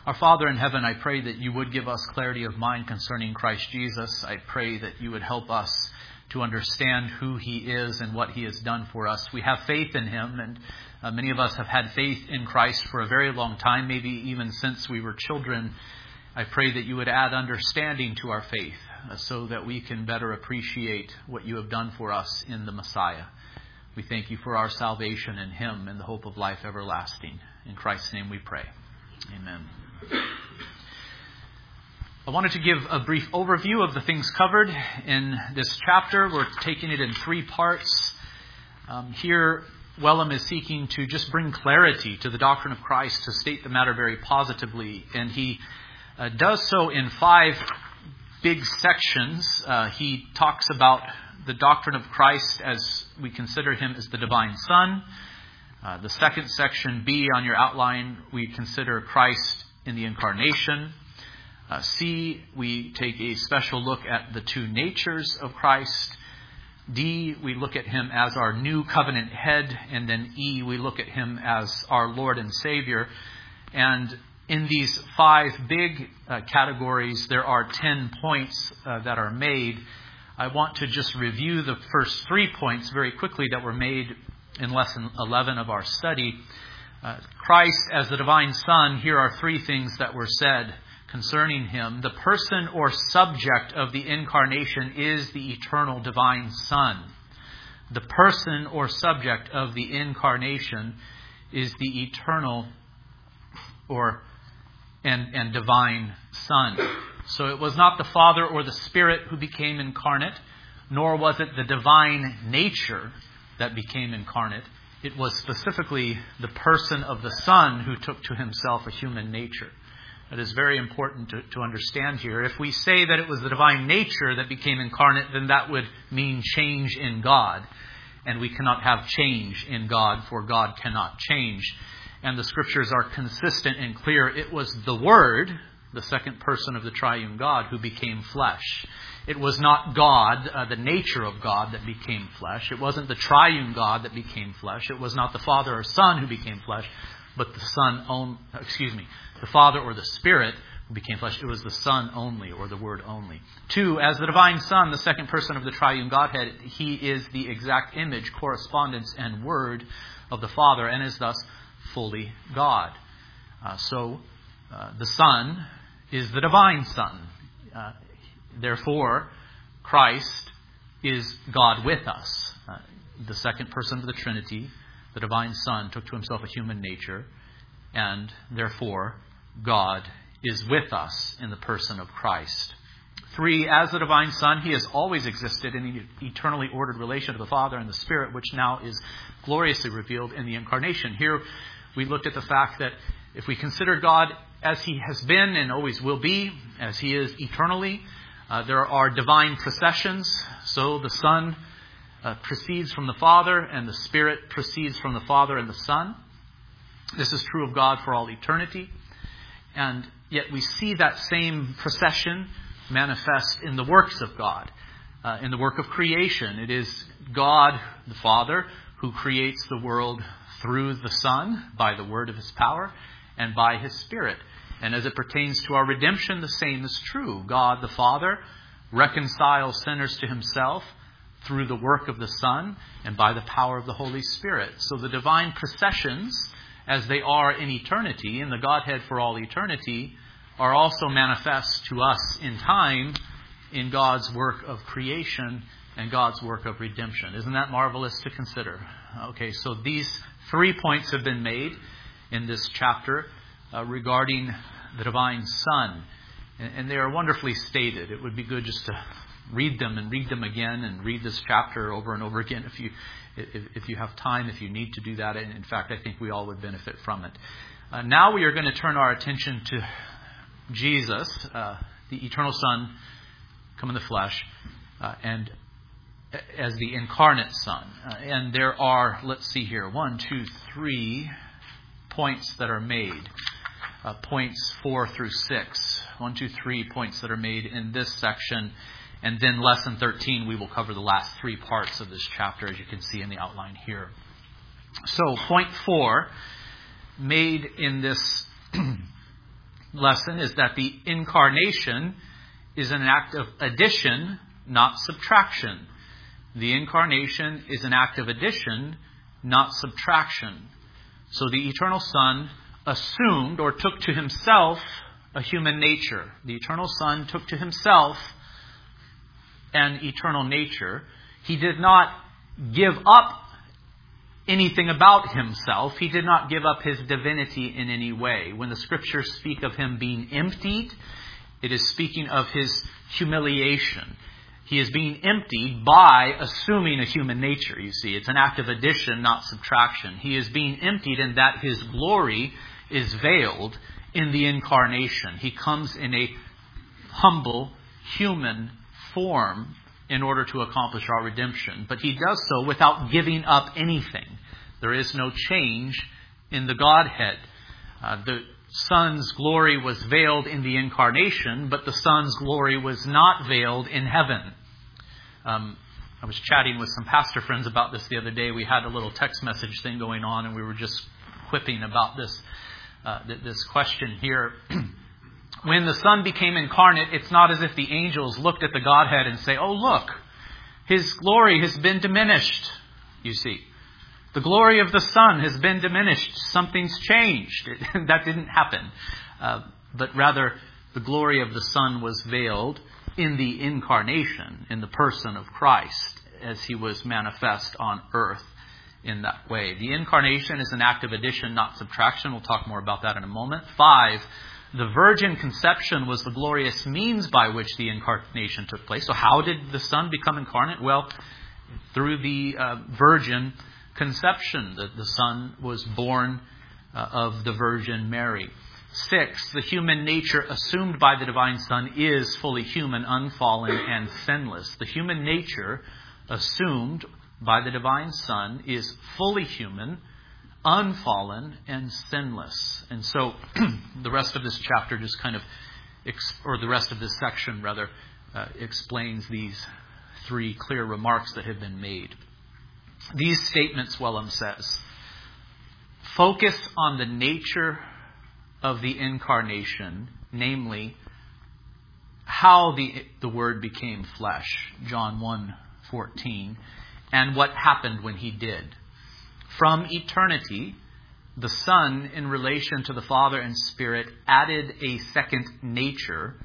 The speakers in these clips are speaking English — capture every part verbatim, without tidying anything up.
Our Father in heaven, I pray that you would give us clarity of mind concerning Christ Jesus. I pray that you would help us to understand who he is and what he has done for us. We have faith in him, and uh, many of us have had faith in Christ for a very long time, maybe even since we were children. I pray that you would add understanding to our faith uh, so that we can better appreciate what you have done for us in the Messiah. We thank you for our salvation in him and the hope of life everlasting. In Christ's name we pray. Amen. I wanted to give a brief overview of the things covered in this chapter. We're taking it in three parts. Um, here, Wellum is seeking to just bring clarity to the doctrine of Christ, to state the matter very positively. And he uh, does so in five big sections. Uh, he talks about the doctrine of Christ as we consider him as the divine Son. Uh, the second section, B, on your outline, we consider Christ in the incarnation. Uh, C, we take a special look at the two natures of Christ. D, we look at him as our new covenant head. And then E, we look at him as our Lord and Savior. And in these five big uh, categories, there are ten points uh, that are made. I want to just review the first three points very quickly that were made in lesson eleven of our study. Uh, Christ as the divine Son, here are three things that were said concerning him. The person or subject of the incarnation is the eternal divine Son. The person or subject of the incarnation is the eternal or and, and divine Son. So it was not the Father or the Spirit who became incarnate, nor was it the divine nature that became incarnate. It was specifically the person of the Son who took to himself a human nature. It is very important to, to understand here. If we say that it was the divine nature that became incarnate, then that would mean change in God. And we cannot have change in God, for God cannot change. And the Scriptures are consistent and clear. It was the Word, the second person of the triune God, who became flesh. It was not God, uh, the nature of God, that became flesh. It wasn't the triune God that became flesh. It was not the Father or Son who became flesh, but the Son own, excuse me, the Father or the Spirit who became flesh. It was the Son only, or the Word only. Two, as the divine Son, the second person of the triune Godhead, he is the exact image, correspondence, and Word of the Father, and is thus fully God. Uh, so, uh, the Son is the divine Son. Uh, therefore, Christ is God with us. Uh, the second person of the Trinity, the divine Son, took to himself a human nature, and therefore God is with us in the person of Christ. Three, as the divine Son, he has always existed in an eternally ordered relation to the Father and the Spirit, which now is gloriously revealed in the incarnation. Here we looked at the fact that if we consider God as he has been and always will be, as he is eternally, uh, there are divine processions. So the Son uh, proceeds from the Father, and the Spirit proceeds from the Father and the Son. This is true of God for all eternity. And yet we see that same procession manifest in the works of God, uh, in the work of creation. It is God, the Father, who creates the world through the Son by the word of his power and by his Spirit. And as it pertains to our redemption, the same is true. God, the Father, reconciles sinners to himself through the work of the Son and by the power of the Holy Spirit. So the divine processions, as they are in eternity, in the Godhead for all eternity, are also manifest to us in time in God's work of creation and God's work of redemption. Isn't that marvelous to consider? Okay, so these three points have been made in this chapter uh, regarding the divine Son. And, and they are wonderfully stated. It would be good just to read them and read them again and read this chapter over and over again if you if, if you have time, if you need to do that. And in fact, I think we all would benefit from it. Uh, now we are going to turn our attention to Jesus, uh, the eternal Son, come in the flesh, uh, and as the incarnate Son. Uh, and there are, let's see here, one, two, three points that are made. Uh, points four through six. One, two, three points that are made in this section. And then lesson thirteen, we will cover the last three parts of this chapter, as you can see in the outline here. So, point four, made in this lesson is that the incarnation is an act of addition, not subtraction. The incarnation is an act of addition, not subtraction. So the eternal Son assumed or took to himself a human nature. The eternal Son took to himself an eternal nature. He did not give up anything about himself. He did not give up his divinity in any way. When the Scriptures speak of him being emptied, it is speaking of his humiliation. He is being emptied by assuming a human nature, you see. It's an act of addition, not subtraction. He is being emptied in that his glory is veiled in the incarnation. He comes in a humble human form in order to accomplish our redemption. But he does so without giving up anything. There is no change in the Godhead. Uh, the Son's glory was veiled in the incarnation, but the Son's glory was not veiled in heaven. Um, I was chatting with some pastor friends about this the other day. We had a little text message thing going on, and we were just quipping about this, uh, th- this question here. When the Son became incarnate, it's not as if the angels looked at the Godhead and say, oh, look, his glory has been diminished, you see. The glory of the Son has been diminished. Something's changed. It, that didn't happen. Uh, but rather, the glory of the Son was veiled in the incarnation, in the person of Christ, as he was manifest on earth in that way. The incarnation is an act of addition, not subtraction. We'll talk more about that in a moment. Five, the virgin conception was the glorious means by which the incarnation took place. So how did the Son become incarnate? Well, through the uh, virgin conception. The, the Son was born uh, of the Virgin Mary. Six, the human nature assumed by the divine Son is fully human, unfallen, and sinless. The human nature assumed by the divine Son is fully human, unfallen, and sinless. And so the rest of this chapter just kind of, or the rest of this section rather, uh, explains these three clear remarks that have been made. These statements, Wellum says, focus on the nature of the incarnation, namely how the, the Word became flesh, John one fourteen, and what happened when he did. From eternity, the Son, in relation to the Father and Spirit, added a second nature,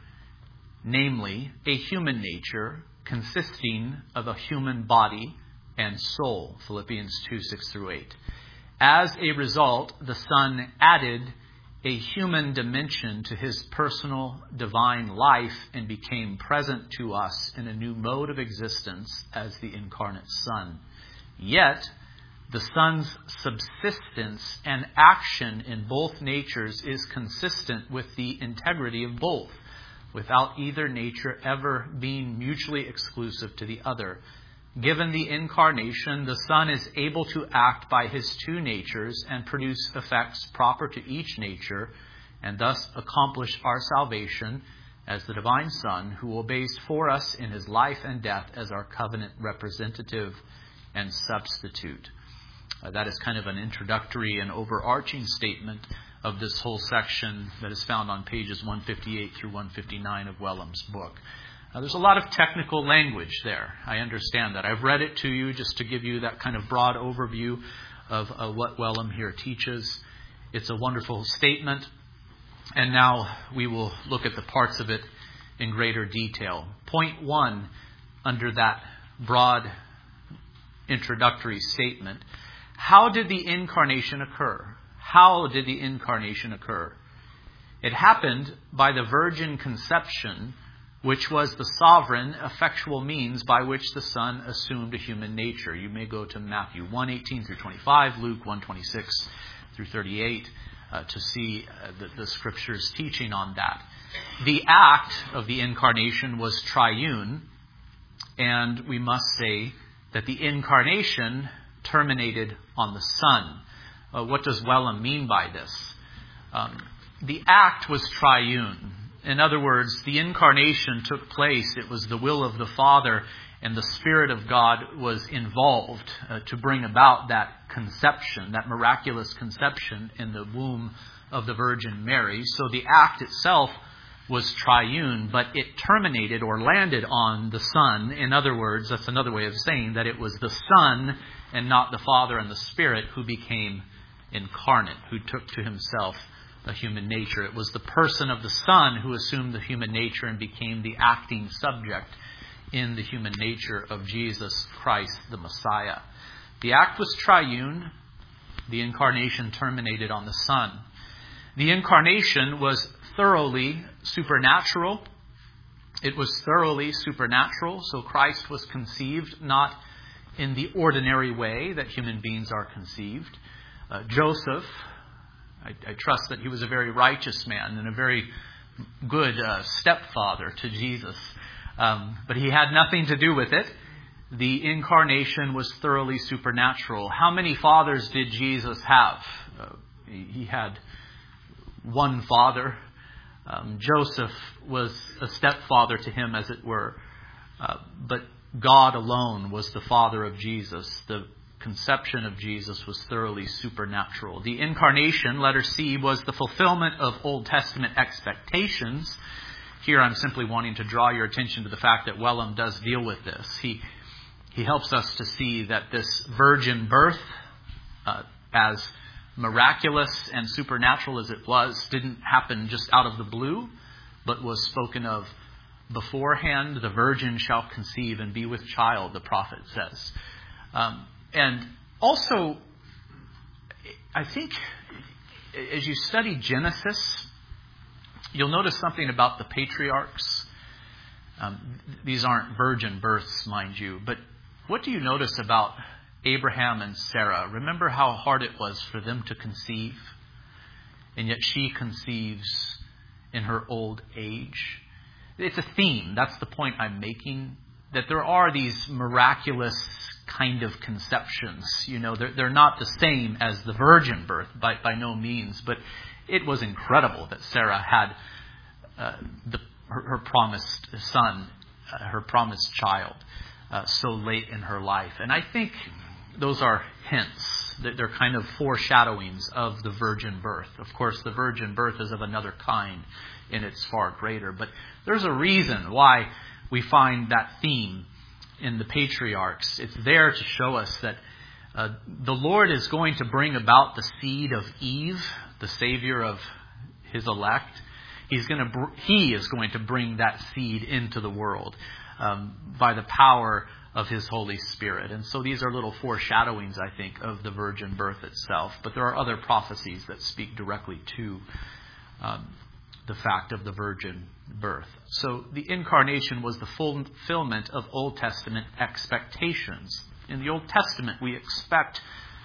namely a human nature consisting of a human body and soul, Philippians two, six through eight. As a result, the Son added a human dimension to his personal divine life and became present to us in a new mode of existence as the incarnate Son. Yet, the Son's subsistence and action in both natures is consistent with the integrity of both, without either nature ever being mutually exclusive to the other. Given the incarnation, the Son is able to act by his two natures and produce effects proper to each nature, and thus accomplish our salvation as the divine Son, who obeys for us in his life and death as our covenant representative and substitute. Uh, that is kind of an introductory and overarching statement of this whole section that is found on pages one fifty-eight through one fifty-nine of Wellum's book. Uh, there's a lot of technical language there. I understand that. I've read it to you just to give you that kind of broad overview of uh, what Wellum here teaches. It's a wonderful statement. And now we will look at the parts of it in greater detail. Point one, under that broad introductory statement, how did the incarnation occur? How did the incarnation occur? It happened by the virgin conception, which was the sovereign, effectual means by which the Son assumed a human nature. You may go to Matthew one eighteen through twenty-five, Luke one twenty-six through thirty-eight, uh, to see uh, the, the Scripture's teaching on that. The act of the incarnation was triune, and we must say that the incarnation terminated on the Son. Uh, what does Wellum mean by this? Um, the act was triune. In other words, the incarnation took place. It was the will of the Father, and the Spirit of God was involved uh, to bring about that conception, that miraculous conception in the womb of the Virgin Mary. So the act itself was triune, but it terminated or landed on the Son. In other words, that's another way of saying that it was the Son and not the Father and the Spirit who became incarnate, who took to himself a human nature. It was the person of the Son who assumed the human nature and became the acting subject in the human nature of Jesus Christ, the Messiah. The act was triune. The incarnation terminated on the Son. The incarnation was thoroughly supernatural. It was thoroughly supernatural. So Christ was conceived not in the ordinary way that human beings are conceived. Uh, Joseph, I, I trust that he was a very righteous man and a very good uh, stepfather to Jesus. Um, but he had nothing to do with it. The incarnation was thoroughly supernatural. How many fathers did Jesus have? Uh, he had one father. Um, Joseph was a stepfather to him, as it were. Uh, but God alone was the father of Jesus. The conception of Jesus was thoroughly supernatural. The incarnation, letter C, was the fulfillment of Old Testament expectations. Here I'm simply wanting to draw your attention to the fact that Wellum does deal with this. He he helps us to see that this virgin birth, uh, as miraculous and supernatural as it was, didn't happen just out of the blue, but was spoken of beforehand. The virgin shall conceive and be with child, the prophet says. Um, and also, I think as you study Genesis, you'll notice something about the patriarchs. Um, these aren't virgin births, mind you, but what do you notice about Abraham and Sarah? Remember how hard it was for them to conceive, and yet she conceives in her old age. It's a theme. That's the point I'm making, that there are these miraculous kind of conceptions. You know, they're, they're not the same as the virgin birth, by, by no means, but it was incredible that Sarah had uh, the, her, her promised son, uh, her promised child, uh, so late in her life. And I think those are hints. They're kind of foreshadowings of the virgin birth. Of course, the virgin birth is of another kind, and it's far greater. But there's a reason why we find that theme in the patriarchs. It's there to show us that uh, the Lord is going to bring about the seed of Eve, the Savior of His elect. He's going to. Br- he is going to bring that seed into the world um, by the power of His Holy Spirit. And so these are little foreshadowings, I think, of the virgin birth itself. But there are other prophecies that speak directly to um, the fact of the virgin birth. So the incarnation was the fulfillment of Old Testament expectations. In the Old Testament, we expect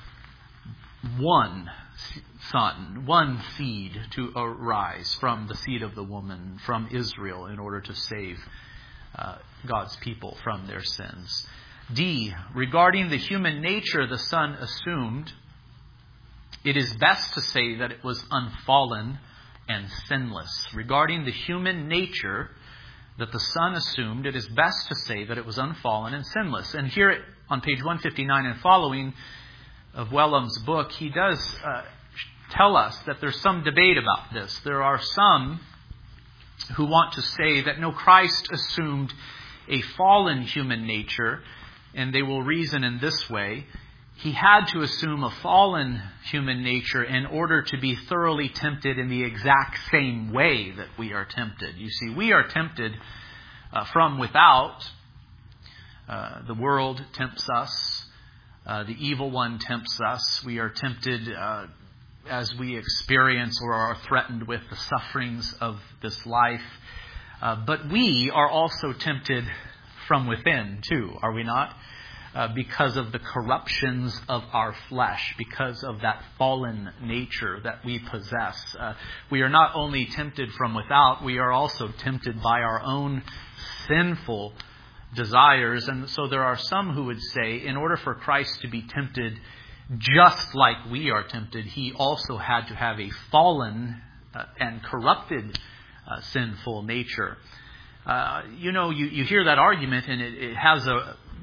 one son, one seed to arise from the seed of the woman, from Israel, in order to save uh, God's people from their sins. D, regarding the human nature the Son assumed, it is best to say that it was unfallen and sinless. Regarding the human nature that the Son assumed, it is best to say that it was unfallen and sinless. And here on page one fifty-nine and following of Wellum's book, he does uh, tell us that there's some debate about this. There are some who want to say that no, Christ assumed a fallen human nature, and they will reason in this way. He had to assume a fallen human nature in order to be thoroughly tempted in the exact same way that we are tempted. You see, we are tempted uh, from without. Uh, the world tempts us. Uh, the evil one tempts us. We are tempted uh, as we experience or are threatened with the sufferings of this life. Uh, but we are also tempted from within too, are we not? Uh, because of the corruptions of our flesh, because of that fallen nature that we possess. Uh, we are not only tempted from without, we are also tempted by our own sinful desires. And so there are some who would say, in order for Christ to be tempted just like we are tempted, He also had to have a fallen uh, and corrupted uh, sinful nature. Uh, you know, you, you hear that argument, and it, it has a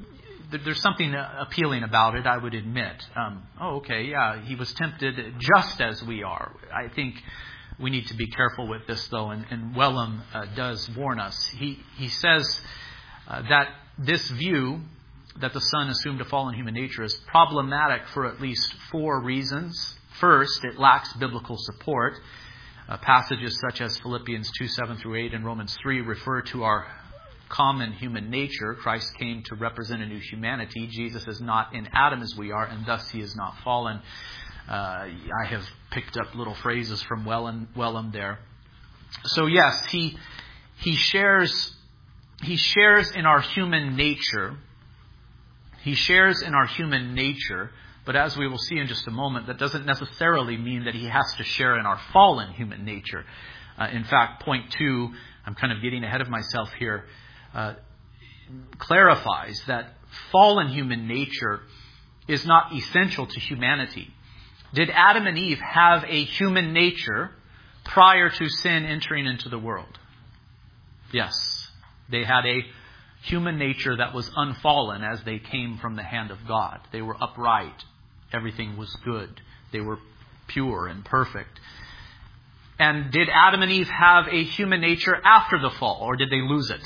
there's something appealing about it, I would admit. Um, oh, okay, yeah, he was tempted just as we are. I think we need to be careful with this, though, and, and Wellum uh, does warn us. He, he says uh, that this view that the Son assumed a fallen human nature is problematic for at least four reasons. First, it lacks biblical support. Uh, passages such as Philippians two, seven through eight and Romans three refer to our common human nature. Christ came to represent a new humanity. Jesus is not in Adam as we are, and thus he is not fallen. Uh, I have picked up little phrases from Wellum, Wellum there. So yes, he he shares he shares in our human nature. He shares in our human nature, but as we will see in just a moment, that doesn't necessarily mean that he has to share in our fallen human nature. Uh, in fact, point two, I'm kind of getting ahead of myself here, Uh, clarifies that fallen human nature is not essential to humanity. Did Adam and Eve have a human nature prior to sin entering into the world? Yes. They had a human nature that was unfallen as they came from the hand of God. They were upright. Everything was good. They were pure and perfect. And did Adam and Eve have a human nature after the fall, or did they lose it?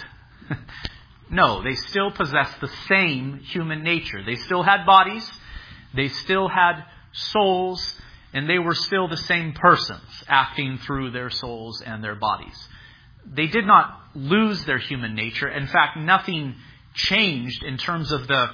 No, they still possessed the same human nature. They still had bodies, they still had souls, and they were still the same persons acting through their souls and their bodies. They did not lose their human nature. In fact, nothing changed in terms of the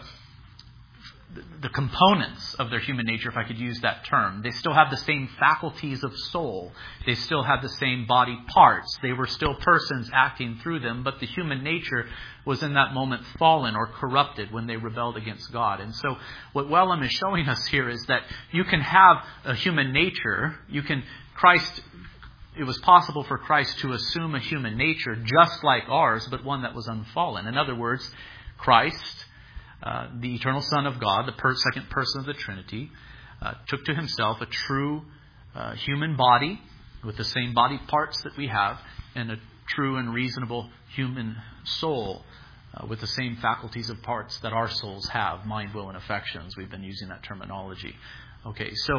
the components of their human nature, if I could use that term. They still have the same faculties of soul. They still have the same body parts. They were still persons acting through them, but the human nature was in that moment fallen or corrupted when they rebelled against God. And so what Wellum is showing us here is that you can have a human nature. You can, Christ, it was possible for Christ to assume a human nature just like ours, but one that was unfallen. In other words, Christ, Uh, the eternal Son of God, the per- second person of the Trinity, uh, took to himself a true uh, human body with the same body parts that we have, and a true and reasonable human soul uh, with the same faculties of parts that our souls have, mind, will, and affections. We've been using that terminology. Okay, so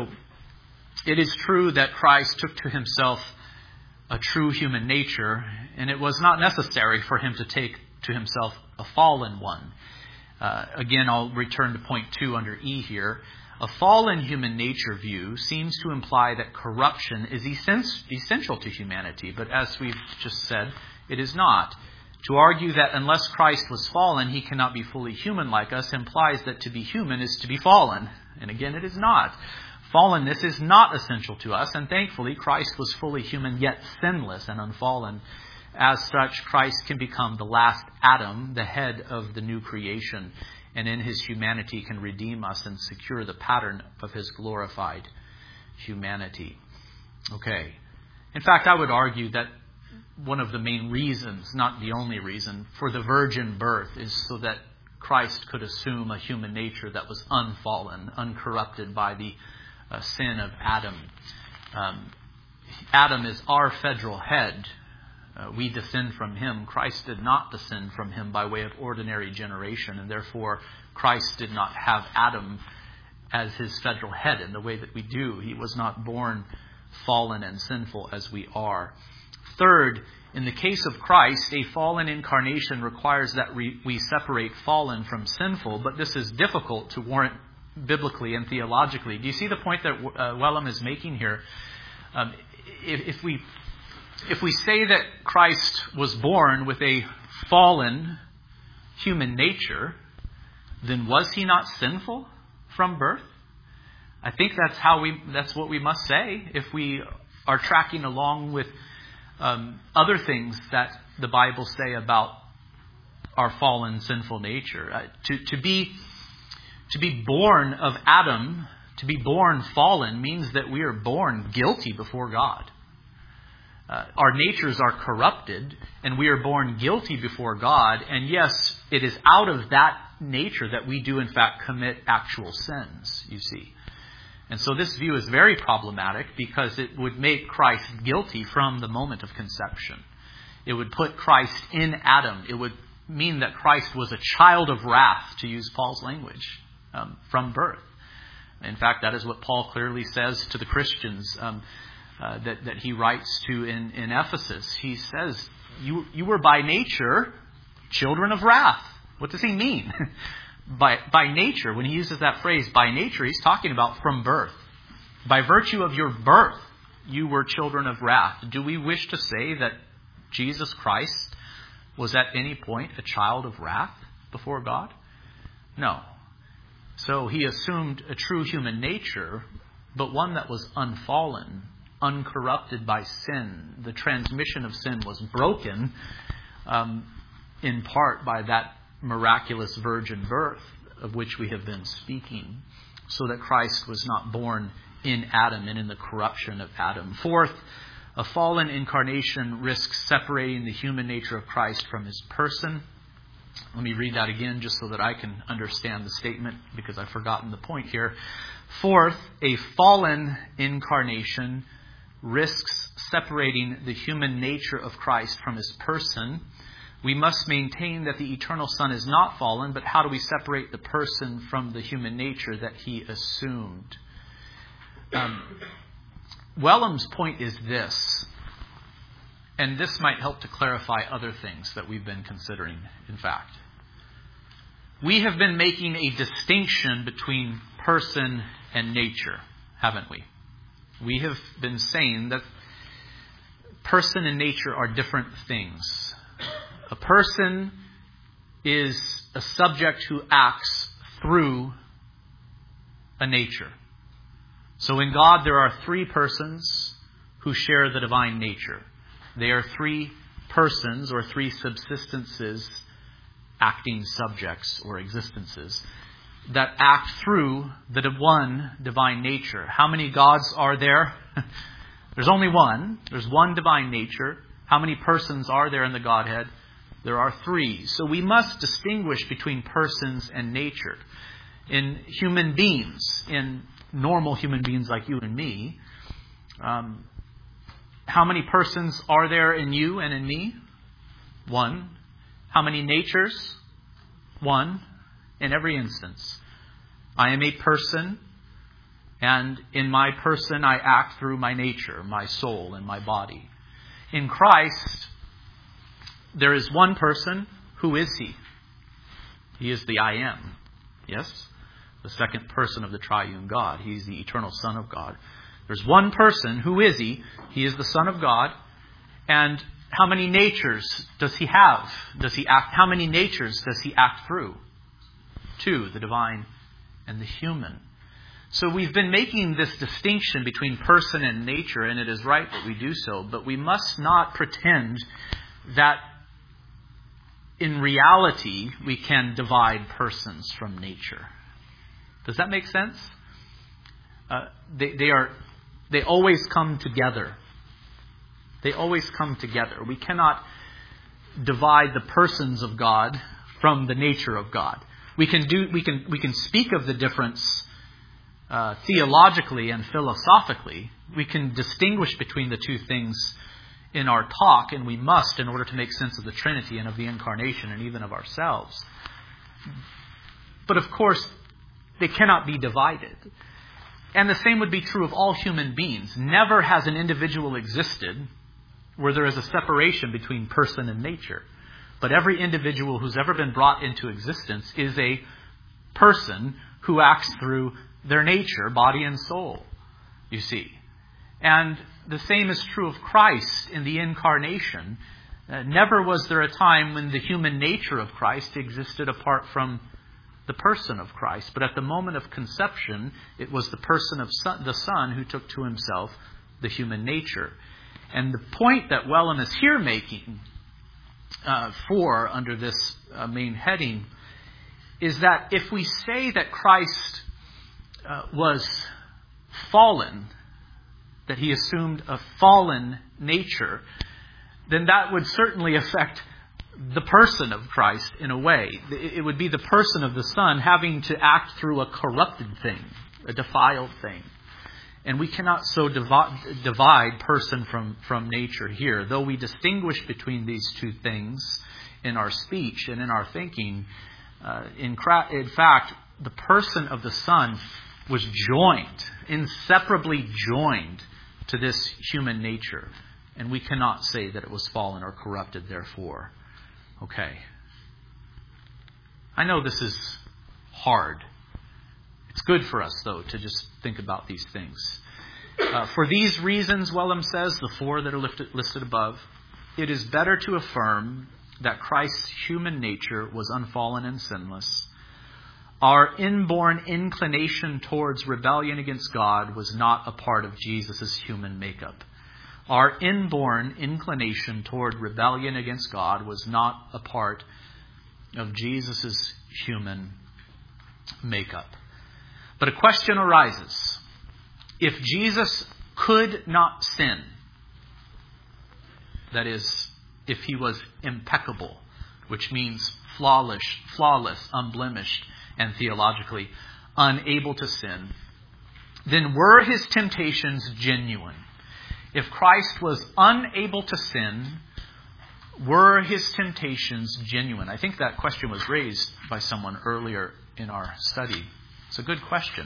it is true that Christ took to himself a true human nature, and it was not necessary for him to take to himself a fallen one. Uh, again, I'll return to point two under E here. A fallen human nature view seems to imply that corruption is essen- essential to humanity. But as we've just said, it is not. To argue that unless Christ was fallen, he cannot be fully human like us implies that to be human is to be fallen. And again, it is not. Fallenness is not essential to us. And thankfully, Christ was fully human yet sinless and unfallen. As such, Christ can become the last Adam, the head of the new creation, and in his humanity can redeem us and secure the pattern of his glorified humanity. Okay. In fact, I would argue that one of the main reasons, not the only reason, for the virgin birth is so that Christ could assume a human nature that was unfallen, uncorrupted by the uh, sin of Adam. Um, Adam is our federal head. Uh, we descend from him. Christ did not descend from him by way of ordinary generation, and therefore Christ did not have Adam as his federal head in the way that we do. He was not born fallen and sinful as we are. Third, in the case of Christ, a fallen incarnation requires that we, we separate fallen from sinful, but this is difficult to warrant biblically and theologically. Do you see the point that uh, Wellum is making here? Um, if, if we if we say that Christ was born with a fallen human nature, then was he not sinful from birth? I think that's how we that's what we must say if we are tracking along with um, other things that the Bible say about our fallen sinful nature. Uh, to to be to be born of Adam, to be born fallen, means that we are born guilty before God. Uh, our natures are corrupted, and we are born guilty before God. And yes, it is out of that nature that we do in fact commit actual sins, you see. And so this view is very problematic because it would make Christ guilty from the moment of conception. It would put Christ in Adam. It would mean that Christ was a child of wrath, to use Paul's language, um, from birth. In fact, that is what Paul clearly says to the Christians um, uh, that, that he writes to in, in Ephesus. He says, you, you were by nature children of wrath. What does he mean? by, by nature, when he uses that phrase, by nature, he's talking about from birth. By virtue of your birth, you were children of wrath. Do we wish to say that Jesus Christ was at any point a child of wrath before God? No. So he assumed a true human nature, but one that was unfallen, uncorrupted by sin. The transmission of sin was broken um, in part by that miraculous virgin birth of which we have been speaking, so that Christ was not born in Adam and in the corruption of Adam. Fourth, a fallen incarnation risks separating the human nature of Christ from his person. Let me read that again just so that I can understand the statement, because I've forgotten the point here. Fourth, a fallen incarnation risks separating the human nature of Christ from his person. We must maintain that the eternal Son is not fallen, but how do we separate the person from the human nature that he assumed? Um, Wellam's point is this, and this might help to clarify other things that we've been considering, in fact. We have been making a distinction between person and nature, haven't we? We have been saying that person and nature are different things. A person is a subject who acts through a nature. So in God there are three persons who share the divine nature. They are three persons or three subsistences, acting subjects or existences, that act through the one divine nature. How many gods are there? There's only one. There's one divine nature. How many persons are there in the Godhead? There are three. So we must distinguish between persons and nature. In human beings, in normal human beings like you and me, um, how many persons are there in you and in me? One. How many natures? One. In every instance. I am a person, and in my person I act through my nature, my soul, and my body. In Christ, there is one person. Who is he? He is the I am. Yes? The second person of the triune God. He's the eternal Son of God. There's one person. Who is he? He is the Son of God. And how many natures does he have? Does he act? How many natures does he act through? Two, the divine and the human. So we've been making this distinction between person and nature, and it is right that we do so, but we must not pretend that in reality we can divide persons from nature. Does that make sense? Uh, they, they are, they always come together. They always come together. We cannot divide the persons of God from the nature of God. We can do. We can. We can speak of the difference uh, theologically and philosophically. We can distinguish between the two things in our talk, and we must, in order to make sense of the Trinity and of the Incarnation and even of ourselves. But of course, they cannot be divided. And the same would be true of all human beings. Never has an individual existed where there is a separation between person and nature. But every individual who's ever been brought into existence is a person who acts through their nature, body and soul, you see. And the same is true of Christ in the Incarnation. Uh, never was there a time when the human nature of Christ existed apart from the person of Christ. But at the moment of conception, it was the person of son, the Son who took to himself the human nature. And the point that Wellam is here making uh, for under this uh, main heading is that if we say that Christ uh, was fallen, that he assumed a fallen nature, then that would certainly affect the person of Christ in a way. It would be the person of the Son having to act through a corrupted thing, a defiled thing. And we cannot so divi- divide person from, from nature here. Though we distinguish between these two things in our speech and in our thinking. Uh, in, cra- in fact, the person of the Son was joined, inseparably joined to this human nature. And we cannot say that it was fallen or corrupted, therefore. Okay. I know this is hard. It's good for us, though, to just think about these things. Uh, for these reasons, Wellum says, the four that are listed, listed above, it is better to affirm that Christ's human nature was unfallen and sinless. Our inborn inclination towards rebellion against God was not a part of Jesus' human makeup. Our inborn inclination toward rebellion against God was not a part of Jesus' human makeup. But a question arises. If Jesus could not sin, that is, if he was impeccable, which means flawless, flawless, unblemished, and theologically unable to sin, then were his temptations genuine? If Christ was unable to sin, were his temptations genuine? I think that question was raised by someone earlier in our study. It's a good question.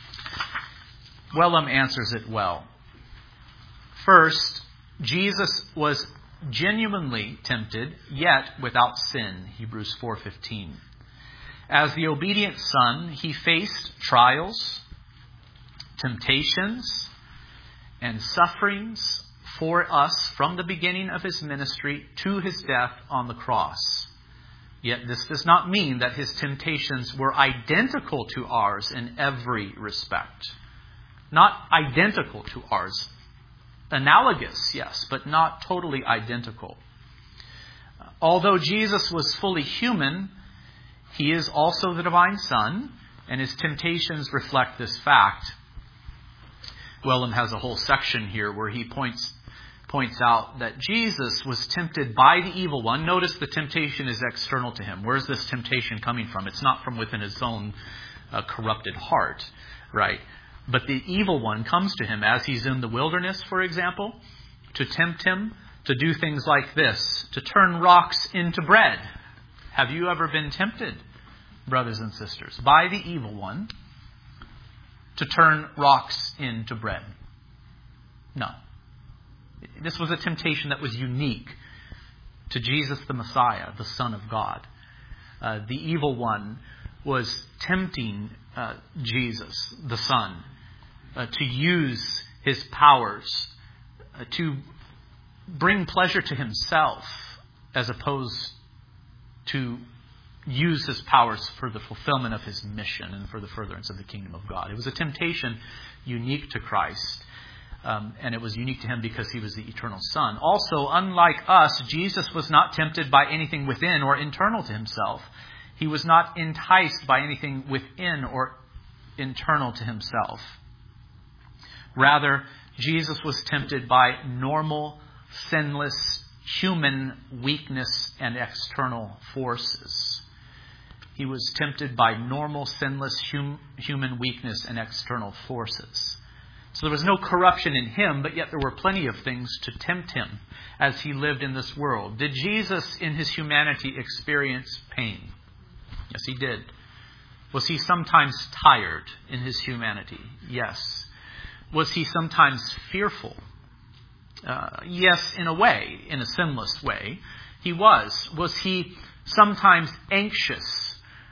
Wellum answers it well. First, Jesus was genuinely tempted, yet without sin, Hebrews four fifteen. As the obedient Son, he faced trials, temptations, and sufferings for us from the beginning of his ministry to his death on the cross. Yet this does not mean that his temptations were identical to ours in every respect. Not identical to ours. Analogous, yes, but not totally identical. Although Jesus was fully human, he is also the divine Son, and his temptations reflect this fact. Wellum has a whole section here where he points points out that Jesus was tempted by the evil one. Notice the temptation is external to him. Where's this temptation coming from? It's not from within his own uh, corrupted heart, right? But the evil one comes to him as he's in the wilderness, for example, to tempt him to do things like this, to turn rocks into bread. Have you ever been tempted, brothers and sisters, by the evil one to turn rocks into bread? No. This was a temptation that was unique to Jesus the Messiah, the Son of God. Uh, the evil one was tempting uh, Jesus, the Son, uh, to use his powers uh, to bring pleasure to himself as opposed to use his powers for the fulfillment of his mission and for the furtherance of the kingdom of God. It was a temptation unique to Christ. Um, and it was unique to him because he was the eternal Son. Also, unlike us, Jesus was not tempted by anything within or internal to himself. He was not enticed by anything within or internal to himself. Rather, Jesus was tempted by normal, sinless, human weakness and external forces. He was tempted by normal, sinless, hum- human weakness and external forces. So there was no corruption in him, but yet there were plenty of things to tempt him as he lived in this world. Did Jesus in his humanity experience pain? Yes, he did. Was he sometimes tired in his humanity? Yes. Was he sometimes fearful? Uh, yes, in a way, in a sinless way, he was. Was he sometimes anxious?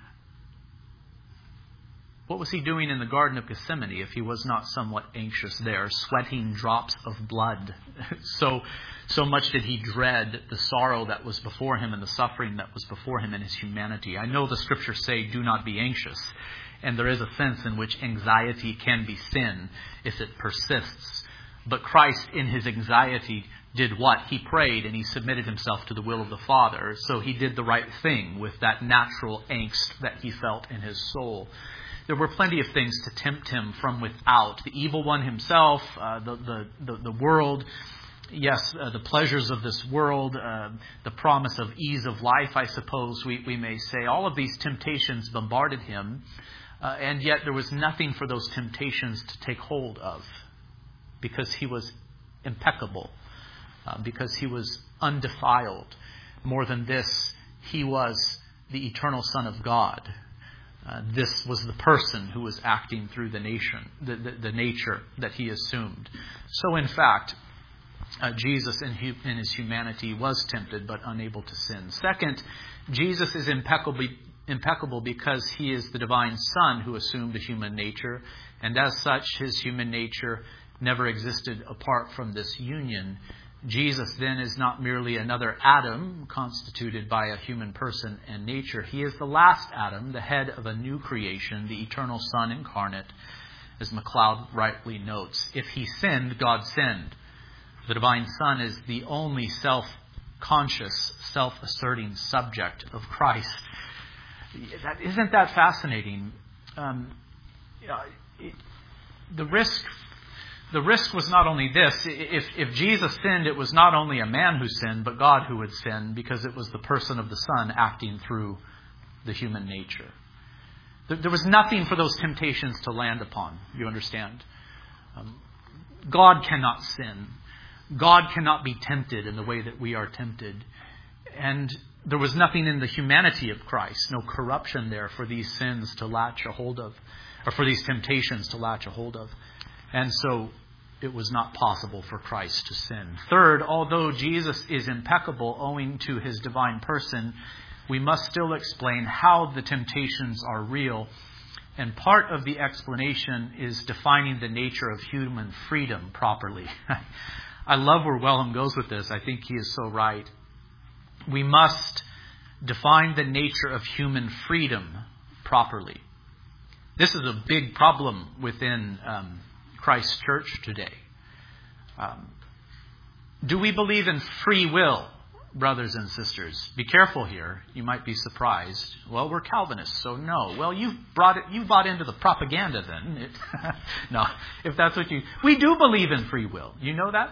What was he doing in the Garden of Gethsemane if he was not somewhat anxious there, sweating drops of blood? so, so much did he dread the sorrow that was before him and the suffering that was before him in his humanity. I know the scriptures say, do not be anxious. And there is a sense in which anxiety can be sin if it persists. But Christ, in his anxiety, did what? He prayed and he submitted himself to the will of the Father. So he did the right thing with that natural angst that he felt in his soul. There were plenty of things to tempt him from without. The evil one himself, uh, the, the, the, the world, yes, uh, the pleasures of this world, uh, the promise of ease of life, I suppose we, we may say. All of these temptations bombarded him, uh, and yet there was nothing for those temptations to take hold of because he was impeccable, uh, because he was undefiled. More than this, he was the eternal Son of God. Uh, this was the person who was acting through the nation, the, the, the nature that he assumed. So in fact, uh, Jesus in, hu- in his humanity was tempted but unable to sin. Second, Jesus is impeccably, impeccable because he is the divine Son who assumed a human nature, and as such, his human nature never existed apart from this union. Jesus then is not merely another Adam constituted by a human person and nature. He is the last Adam, the head of a new creation, the eternal Son incarnate. As MacLeod rightly notes, if he sinned, God sinned. The divine Son is the only self-conscious, self-asserting subject of Christ. That, isn't that fascinating? Um, it, the risk... The risk was not only this. If, if Jesus sinned, it was not only a man who sinned, but God who would sin, because it was the person of the Son acting through the human nature. There, there was nothing for those temptations to land upon, you understand? Um, God cannot sin. God cannot be tempted in the way that we are tempted. And there was nothing in the humanity of Christ, no corruption there for these sins to latch a hold of, or for these temptations to latch a hold of. And so it was not possible for Christ to sin. Third, although Jesus is impeccable owing to his divine person, we must still explain how the temptations are real. And part of the explanation is defining the nature of human freedom properly. I love where Wellham goes with this. I think he is so right. We must define the nature of human freedom properly. This is a big problem within um, Christ's church today. Um, do we believe in free will, brothers and sisters? Be careful here. You might be surprised. Well, we're Calvinists, so no. Well, you brought it. You bought into the propaganda then. It, no, if that's what you. We do believe in free will. You know that?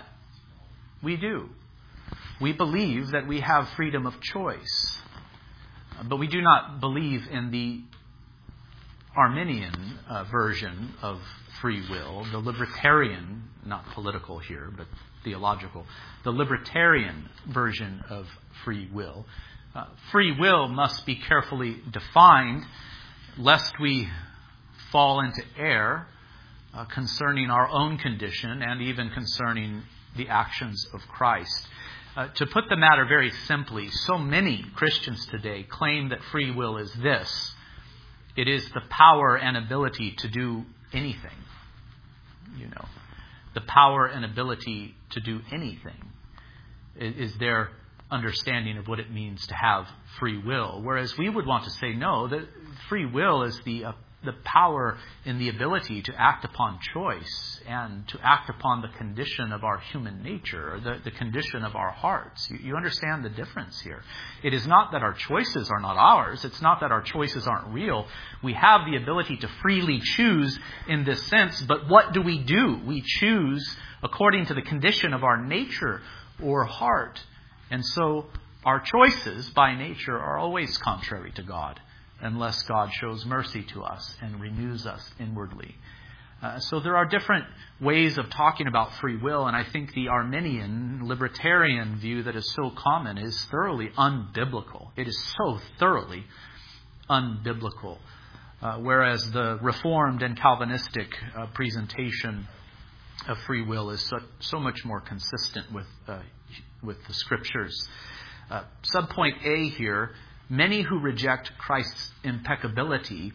We do. We believe that we have freedom of choice, but we do not believe in the Arminian uh, version of free will, the libertarian, not political here, but theological, the libertarian version of free will. Uh, free will must be carefully defined lest we fall into error uh, concerning our own condition and even concerning the actions of Christ. Uh, to put the matter very simply, so many Christians today claim that free will is this. It is the power and ability to do anything. You know, the power and ability to do anything is their understanding of what it means to have free will. Whereas we would want to say, no, that free will is the uh, the power and the ability to act upon choice and to act upon the condition of our human nature, or the, the condition of our hearts. You, you understand the difference here. It is not that our choices are not ours. It's not that our choices aren't real. We have the ability to freely choose in this sense, but what do we do? We choose according to the condition of our nature or heart. And so our choices by nature are always contrary to God, unless God shows mercy to us and renews us inwardly. Uh, so there are different ways of talking about free will, and I think the Arminian, libertarian view that is so common is thoroughly unbiblical. It is so thoroughly unbiblical. Uh, whereas the Reformed and Calvinistic uh, presentation of free will is so, so much more consistent with, uh, with the Scriptures. Uh, subpoint A here, many who reject Christ's impeccability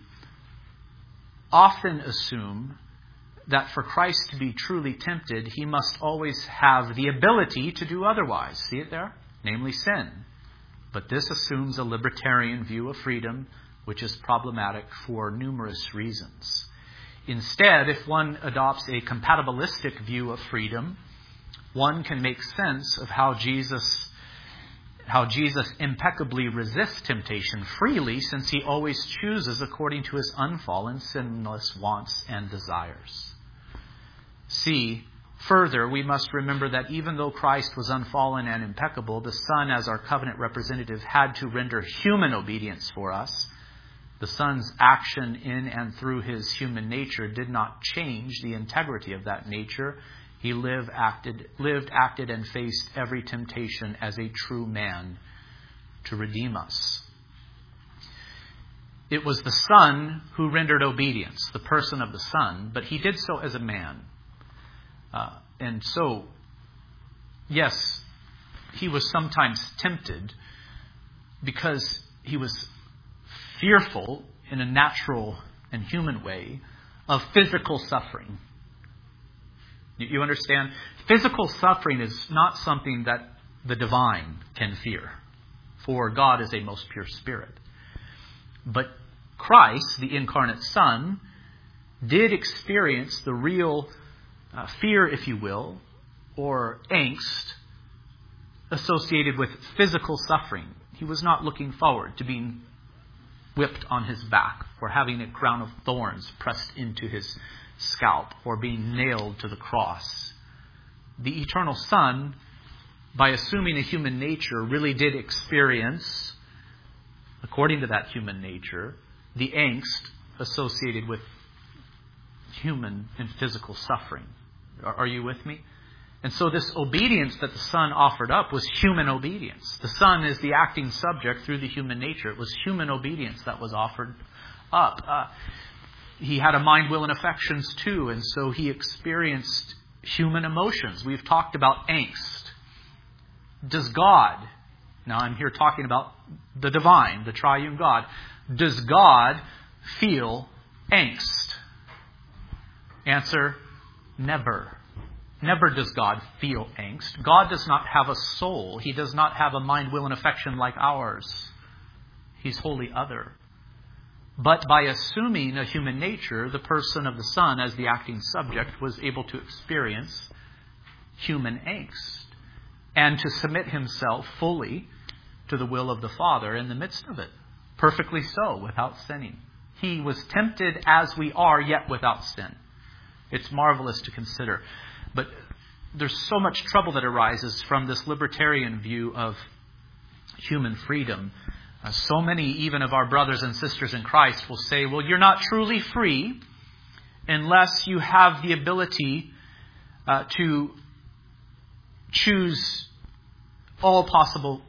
often assume that for Christ to be truly tempted, he must always have the ability to do otherwise. See it there? Namely sin. But this assumes a libertarian view of freedom, which is problematic for numerous reasons. Instead, if one adopts a compatibilistic view of freedom, one can make sense of how Jesus how Jesus impeccably resists temptation freely, since he always chooses according to his unfallen, sinless wants and desires. C. Further, we must remember that even though Christ was unfallen and impeccable, the Son, as our covenant representative, had to render human obedience for us. The Son's action in and through his human nature did not change the integrity of that nature. He lived, acted, lived, acted, and faced every temptation as a true man. to redeem us. It was the Son who rendered obedience, the person of the Son, but he did so as a man. Uh, and so, yes, he was sometimes tempted because he was fearful in a natural and human way of physical suffering. You understand? Physical suffering is not something that the divine can fear, for God is a most pure spirit. But Christ, the incarnate Son, did experience the real uh, fear, if you will, or angst associated with physical suffering. He was not looking forward to being whipped on his back, or having a crown of thorns pressed into his scalp, or being nailed to the cross. The eternal Son, by assuming a human nature, really did experience, according to that human nature, the angst associated with human and physical suffering. Are you with me? And so this obedience that the Son offered up was human obedience. The Son is the acting subject through the human nature. It was human obedience that was offered up. Uh, he had a mind, will, and affections too, and so he experienced human emotions. We've talked about angst. Does God, now I'm here talking about the divine, the triune God, does God feel angst? Answer, never. Never does God feel angst. God does not have a soul. He does not have a mind, will, and affection like ours. He's wholly other. But by assuming a human nature, the person of the Son as the acting subject was able to experience human angst and to submit himself fully to the will of the Father in the midst of it. Perfectly so, without sinning. He was tempted as we are, yet without sin. It's marvelous to consider. But there's so much trouble that arises from this libertarian view of human freedom. Uh, so many, even of our brothers and sisters in Christ, will say, well, you're not truly free unless you have the ability uh, to choose all possible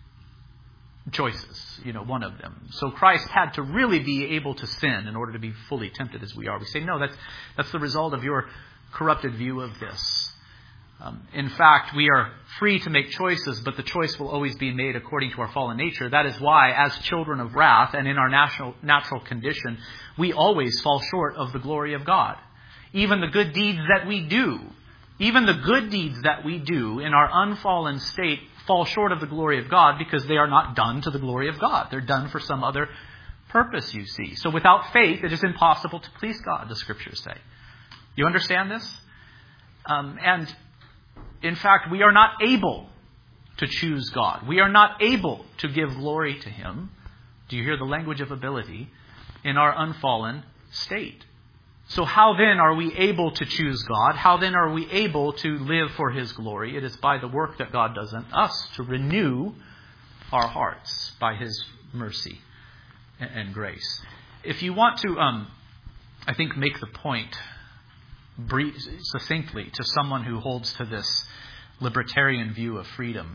choices, you know, one of them. So Christ had to really be able to sin in order to be fully tempted as we are. We say, no, that's, that's the result of your corrupted view of this. Um, in fact, we are free to make choices, but the choice will always be made according to our fallen nature. That is why, as children of wrath and in our natural, natural condition, we always fall short of the glory of God. Even the good deeds that we do, even the good deeds that we do in our unfallen state fall short of the glory of God because they are not done to the glory of God. They're done for some other purpose, you see. So without faith, it is impossible to please God, the Scriptures say. You understand this? Um, and in fact, we are not able to choose God. We are not able to give glory to Him. Do you hear the language of ability? In our unfallen state. So how then are we able to choose God? How then are we able to live for His glory? It is by the work that God does in us to renew our hearts by His mercy and grace. If you want to, um, I think, make the point brief, succinctly to someone who holds to this libertarian view of freedom,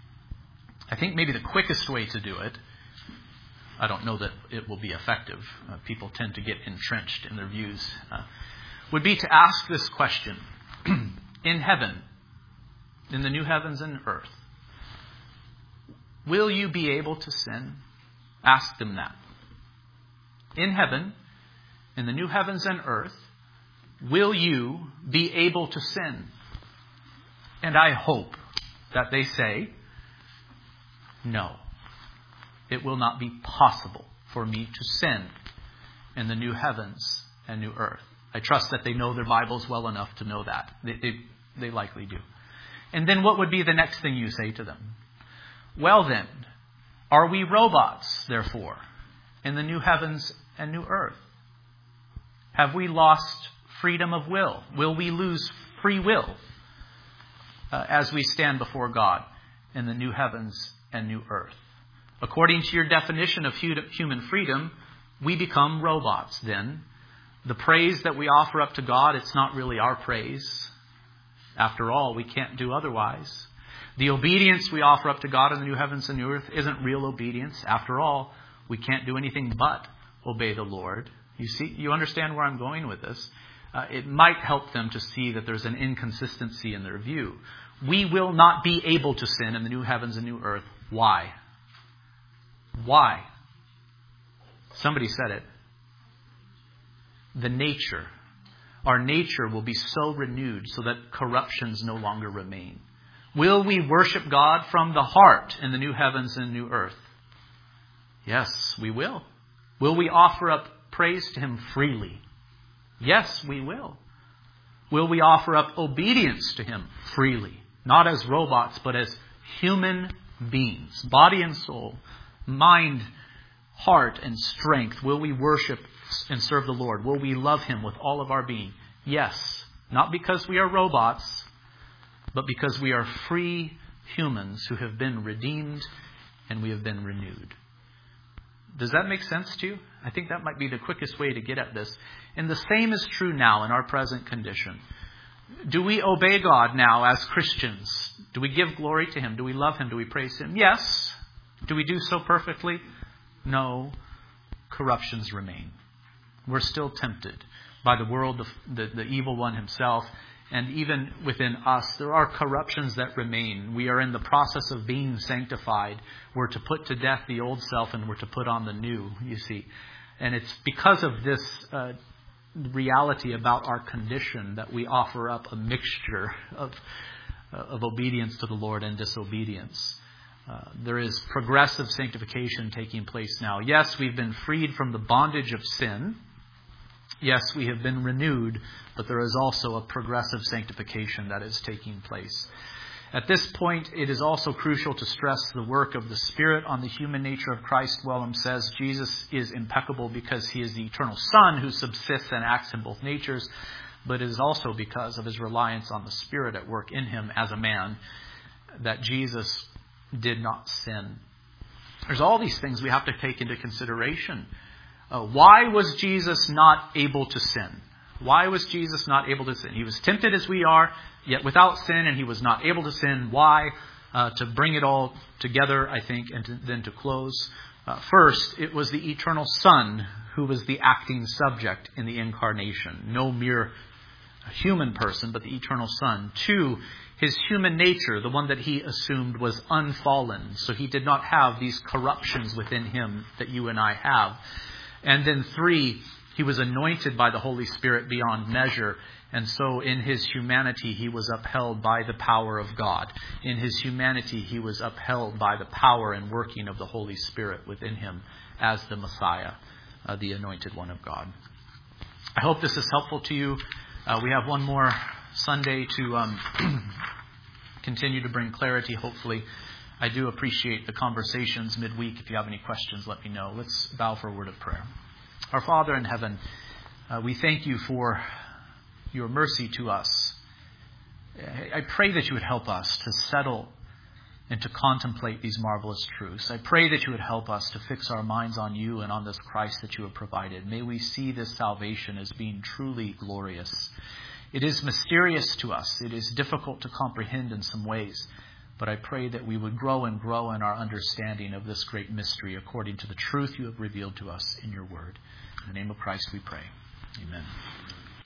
I think maybe the quickest way to do it, I don't know that it will be effective. Uh, people tend to get entrenched in their views. Uh, would be to ask this question. In heaven, in the new heavens and earth, will you be able to sin? Ask them that. In heaven, in the new heavens and earth, will you be able to sin? And I hope that they say, no. It will not be possible for me to sin in the new heavens and new earth. I trust that they know their Bibles well enough to know that. They, they, they likely do. And then what would be the next thing you say to them? Well then, are we robots, therefore, in the new heavens and new earth? Have we lost freedom of will? Will we lose free will uh, as we stand before God in the new heavens and new earth? According to your definition of human freedom, we become robots then. The praise that we offer up to God, it's not really our praise. After all, we can't do otherwise. The obedience we offer up to God in the new heavens and new earth isn't real obedience. After all, we can't do anything but obey the Lord. You see, you understand where I'm going with this. Uh, it might help them to see that there's an inconsistency in their view. We will not be able to sin in the new heavens and new earth. Why? Why? Somebody said it. The nature. Our nature will be so renewed so that corruptions no longer remain. Will we worship God from the heart in the new heavens and new earth? Yes, we will. Will we offer up praise to Him freely? Yes, we will. Will we offer up obedience to Him freely? Not as robots, but as human beings, body and soul, mind, heart, and strength. Will we worship and serve the Lord? Will we love Him with all of our being? Yes. Not because we are robots, but because we are free humans who have been redeemed and we have been renewed. Does that make sense to you? I think that might be the quickest way to get at this. And the same is true now in our present condition. Do we obey God now as Christians? Do we give glory to Him? Do we love Him? Do we praise Him? Yes. Do we do so perfectly? No. Corruptions remain. We're still tempted by the world, the, the, the evil one himself. And even within us, there are corruptions that remain. We are in the process of being sanctified. We're to put to death the old self and we're to put on the new, you see. And it's because of this uh, reality about our condition that we offer up a mixture of, uh, of obedience to the Lord and disobedience. Uh, there is progressive sanctification taking place now. Yes, we've been freed from the bondage of sin. Yes, we have been renewed, but there is also a progressive sanctification that is taking place. At this point, it is also crucial to stress the work of the Spirit on the human nature of Christ. Wellum says Jesus is impeccable because He is the eternal Son who subsists and acts in both natures, but it is also because of His reliance on the Spirit at work in Him as a man that Jesus did not sin. There's all these things we have to take into consideration. Uh, why was Jesus not able to sin? Why was Jesus not able to sin? He was tempted as we are, yet without sin, and He was not able to sin. Why? Uh, to bring it all together, I think, and to, then to close. Uh, first, it was the eternal Son who was the acting subject in the incarnation. No mere human person, but the eternal Son. Two, His human nature, the one that He assumed, was unfallen. So He did not have these corruptions within Him that you and I have. And then three, He was anointed by the Holy Spirit beyond measure. And so in His humanity, He was upheld by the power of God. In His humanity, He was upheld by the power and working of the Holy Spirit within Him as the Messiah, uh, the anointed one of God. I hope this is helpful to you. Uh, we have one more Sunday to um, continue to bring clarity, hopefully. I do appreciate the conversations midweek. If you have any questions, let me know. Let's bow for a word of prayer. Our Father in heaven, uh, we thank You for Your mercy to us. I pray that You would help us to settle and to contemplate these marvelous truths. I pray that You would help us to fix our minds on You and on this Christ that You have provided. May we see this salvation as being truly glorious. It is mysterious to us. It is difficult to comprehend in some ways. But I pray that we would grow and grow in our understanding of this great mystery according to the truth You have revealed to us in Your word. In the name of Christ we pray. Amen.